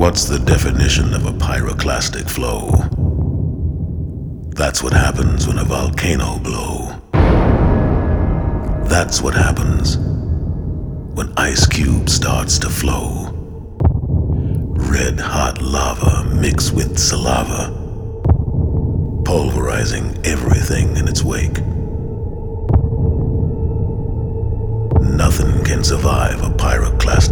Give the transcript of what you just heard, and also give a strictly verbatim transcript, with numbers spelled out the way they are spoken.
What's the definition of a pyroclastic flow? That's what happens when a volcano blow. That's what happens when ice cube starts to flow. Red hot lava mixed with saliva, pulverizing everything in its wake. Nothing can survive a pyroclastic